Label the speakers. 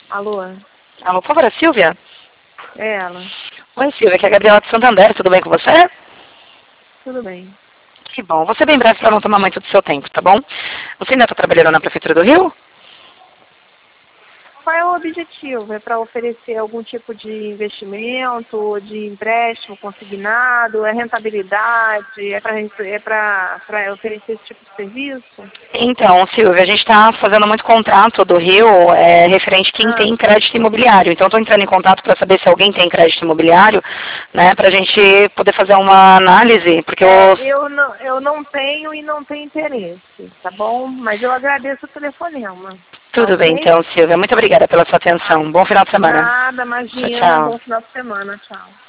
Speaker 1: Alô?
Speaker 2: Alô, por favor, é Silvia?
Speaker 1: É ela.
Speaker 2: Oi, Silvia, aqui é a Gabriela de Santander, tudo bem com você?
Speaker 1: Tudo bem.
Speaker 2: Que bom. Vou ser bem breve para não tomar muito do seu tempo, tá bom? Você ainda está trabalhando na Prefeitura do Rio?
Speaker 1: Qual é o objetivo? É para oferecer algum tipo de investimento, de empréstimo consignado? É rentabilidade? É para oferecer esse tipo de serviço?
Speaker 2: Então, Silvia, a gente está fazendo muito contrato do Rio referente a quem
Speaker 1: Ah,
Speaker 2: tem crédito imobiliário. Então, estou entrando em contato para saber se alguém tem crédito imobiliário, né, para a gente poder fazer uma análise, porque os...
Speaker 1: eu não tenho e não tenho interesse, tá bom? Mas eu agradeço o telefonema, tá
Speaker 2: Tudo bem,
Speaker 1: ok?
Speaker 2: então, Silvia. Muito obrigada pela sua
Speaker 1: Ah,
Speaker 2: atenção. Bom final de semana.
Speaker 1: nada,
Speaker 2: Tchau,
Speaker 1: imagina.
Speaker 2: tchau.
Speaker 1: Bom final de semana. Tchau.